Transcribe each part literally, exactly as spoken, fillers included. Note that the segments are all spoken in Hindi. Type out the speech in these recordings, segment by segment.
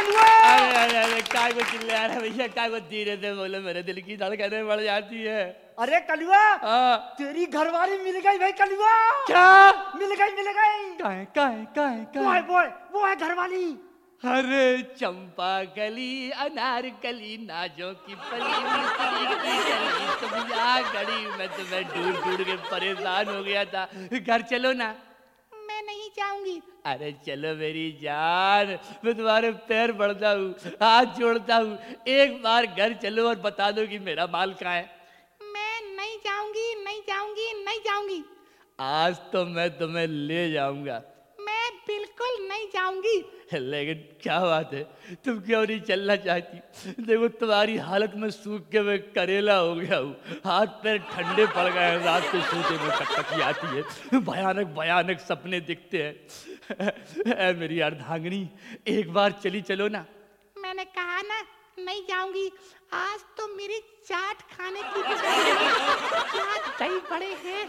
कलुआ। अरे अरे अरे काय को चिल्ला रहा भैया, काय को धीरे से बोलो, मेरे दिल की धड़कनें बढ़ जाती है। अरे कलुआ, हाँ। तेरी घरवाली मिल गई भाई कलुआ। क्या? मिल गई मिल गई। काय काय काय वो है काय? वो है वो है घरवाली। अरे चंपा कली अनार कली नाजों की पली मिस्त्री की कली तुम यहाँ गड़ी, मैं तुम्हें ढूंढ ढूंढ के परेशान हो गया था। घर चलो ना। मैं नहीं जाऊंगी। अरे चलो मेरी जान, मैं तुम्हारे पैर पड़ता हूँ, हाथ जोड़ता हूँ, एक बार घर चलो और बता दो कि मेरा माल कहाँ है। मैं नहीं जाऊंगी नहीं जाऊंगी नहीं जाऊंगी। आज तो मैं तुम्हें ले जाऊंगा। मैं बिल्कुल नहीं जाऊंगी। लेकिन क्या बात है, तुम क्यों नहीं चलना चाहती? देखो तुम्हारी हालत में सूख के मैं करेला हो गया हूँ, हाथ पैर ठंडे पड़ गए हैं, रात को सोते में कटकटी आती है, भयानक भयानक सपने दिखते हैं। ऐ मेरी अर्धांगिनी, एक बार चली चलो ना। मैंने कहा ना नहीं जाऊंगी। आज तो मेरी चाट खाने की इच्छा है। क्या दही बड़े हैं,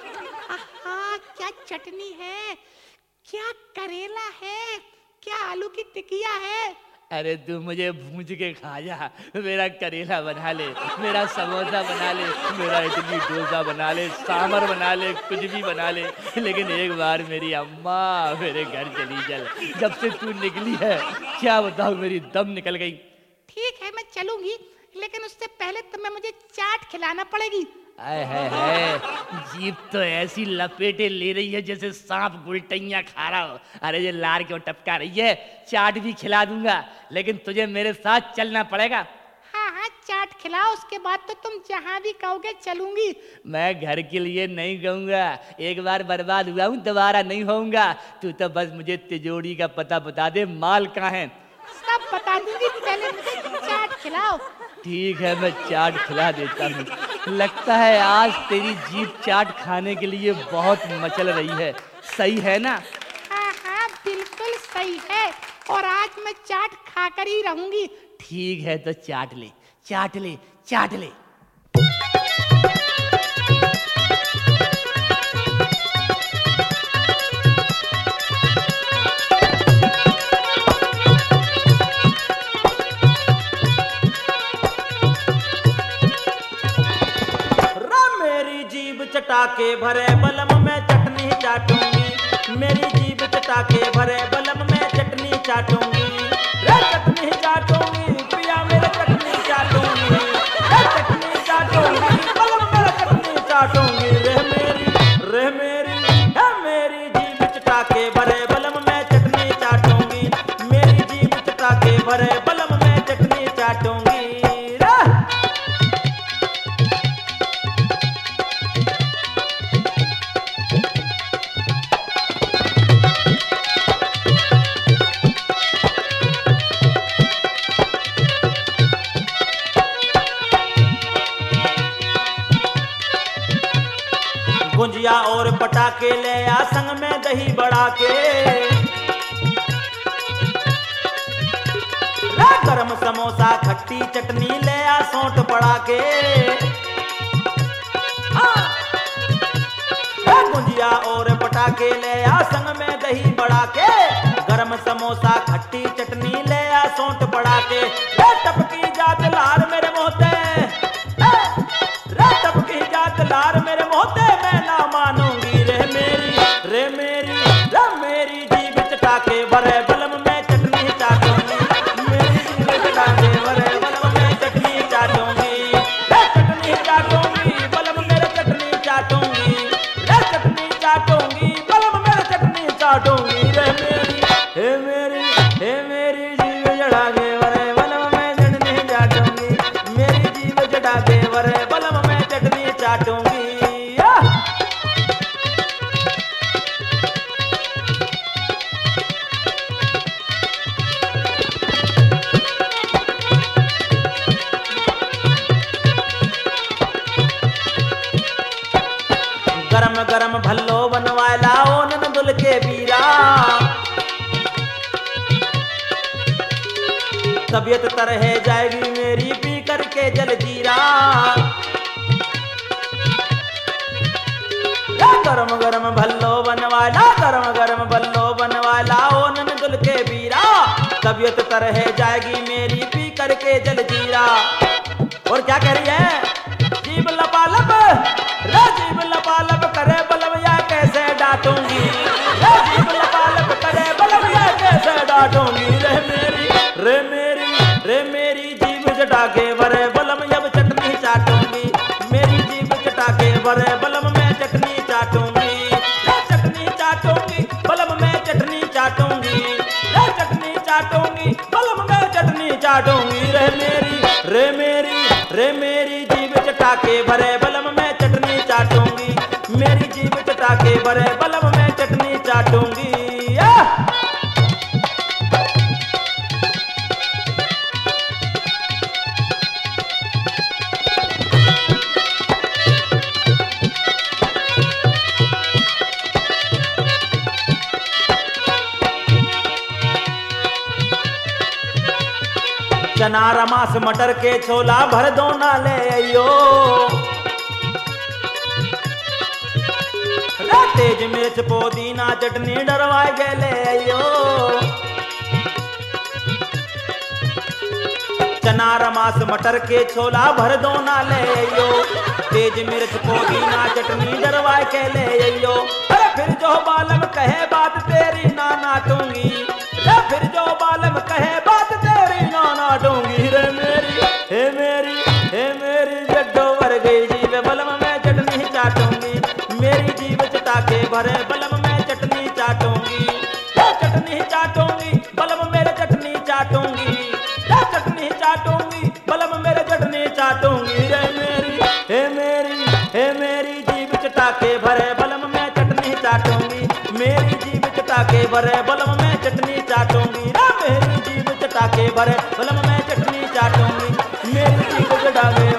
आहा क्या चटनी है, क्या करेला है, क्या आलू की टिकिया है। अरे तू मुझे भूंज के खा जा, मेरा करेला बना ले, मेरा समोसा बना ले, मेरा इडली डोसा बना ले, सांभर बना ले, कुछ भी बना ले, लेकिन एक बार मेरी अम्मा मेरे घर चली चल। जब से तू निकली है क्या बताऊं, मेरी दम निकल गई। ठीक है मैं चलूंगी, लेकिन उससे पहले तुम्हें मुझे चाट खिलाना पड़ेगी। आए है, है जीभ तो ऐसी लपेटे ले रही है जैसे सांप गुलटैया खा रहा हो। अरे ये लार क्यों टपका रही है? चाट भी खिला दूंगा, लेकिन तुझे मेरे साथ चलना पड़ेगा। हाँ हाँ चाट खिलाओ, उसके बाद तो तुम जहाँ भी कहोगे चलूंगी। मैं घर के लिए नहीं कहूंगा, एक बार बर्बाद हुआ हूँ दोबारा नहीं होऊंगा। तू तो बस मुझे तिजोरी का पता बता दे, माल कहाँ है। सब बता दूंगी, पहले मुझे चाट खिलाओ। ठीक है मैं चाट खिला देता हूँ। लगता है आज तेरी जीभ चाट खाने के लिए बहुत मचल रही है, सही है ना? हाँ हाँ बिल्कुल सही है, और आज मैं चाट खाकर ही रहूंगी। ठीक है तो चाट ले चाट ले चाट ले। चटाके भरे बलम में चटनी चाटूंगी, मेरी जीभ चटाके भरे बलम में चटनी चाटूंगी, रे चटनी चाटूंगी, पिया मेरे चटनी चाटूंगी, रे चटनी चाटूंगी, बलम मेरा चटनी चाटूंगी, रे मेरी रे मेरी है मेरी जीभ चटाके भरे बलम में चटनी चाटूंगी, मेरी जीभ चटाके भरे बलम में चटनी चाटूंगी। गुंजिया और पटाके ले आ संग में दही बड़ा के, गरम समोसा खट्टी चटनी ले आ सौंठ पड़ा के, गुंजिया और पटाके ले आ संग में दही बड़ा के, गरम समोसा खट्टी चटनी ले आ सौंठ पड़ा के, रे टपकी जात लार मेरे मोहते, रे टपकी जात लार मेरे मोहते, मैं ना मानूंगी, रे मेरी रे मेरी रे मेरी जीभ चटाके भरे बलम में चटनी चाटूंगी, मेरी जीभ चटाके भरे बलम में चटनी चाटूंगी, रे चटनी चाटूंगी, बलम मेरे चटनी चाटूंगी, रे चटनी चाटूंगी, बलम मेरे चटनी चाटूंगी, रे मेरी हे मेरी हे मेरी जीभ चटाके भरे बलम में चटनी चाटूंगी, मेरी जीभ चटाके भरे बलम में चटनी चाटूंगी। गरम गरम भल्लो बनवाला ओ नंदुल के बीरा, तबीयत तरह जाएगी मेरी पी करके जल जीरा, गरम गरम भल्लो बनवाला, गरम गरम भल्लो बनवाला ओ नंदुल के बीरा, तबीयत तरह जाएगी मेरी पी करके जल जीरा। और क्या कह रही है, जीभ लपालब रे जीभ लपालब करे बलवया कैसे डांटूंगी, रे जीभ लपालब करे बलवया कैसे डांटूंगी। रे मेरी रे मेरी रे मेरी जीभ चटा के भरे बलम जब चटनी चाटूंगी, मेरी जीभ चटा के भरे बलम में चटनी चाटूंगी, रे चटनी चाटूंगी बलम में चटनी चाटूंगी, रे चटनी चाटूंगी बलम में चटनी चाटूंगी। रे मेरी रे मेरी रे मेरी जीभ चटा के भरे बलम में चटनी चाटूंगी, मेरी जीभ चटा के भरे बलम में चटनी चाटूंगी। आ! चना रमास मटर के छोला भर दो ना ले आइयो, तेज मिर्च पुदीना चटनी डरवाए के ले आइयो। चना रमास मटर के छोला भर दो ना ले आइयो, तेज मिर्च पुदीना चटनी डरवाए के ले आइयो। अरे फिर जो बालम कहे बात तेरी ना नाटूंगी, रे फिर जो बालम कहे बात तेरी ना नाटूंगी। रे मेरी हे मेरी हे मेरी जड्डो भर गई जीभ बलम में चटनी चाटूंगी, मेरी जीभ चटा के भरे बलम में चटनी चाटूंगी, रे चटनी चाटूंगी बलम मेरे चटनी चाटूंगी, रे चटनी चाटूंगी बलम मेरे चटनी चाटूंगी। रे मेरी हे मेरी हे मेरी जीभ चटा के भरे बलम में चटनी चाटूंगी, मेरी जीभ चटा के भरे बलम में चटनी चाटूंगी, रे मेरी जीभ चटा के भरे बलम में चटनी चाटूंगी, मेरी जीभ चटा के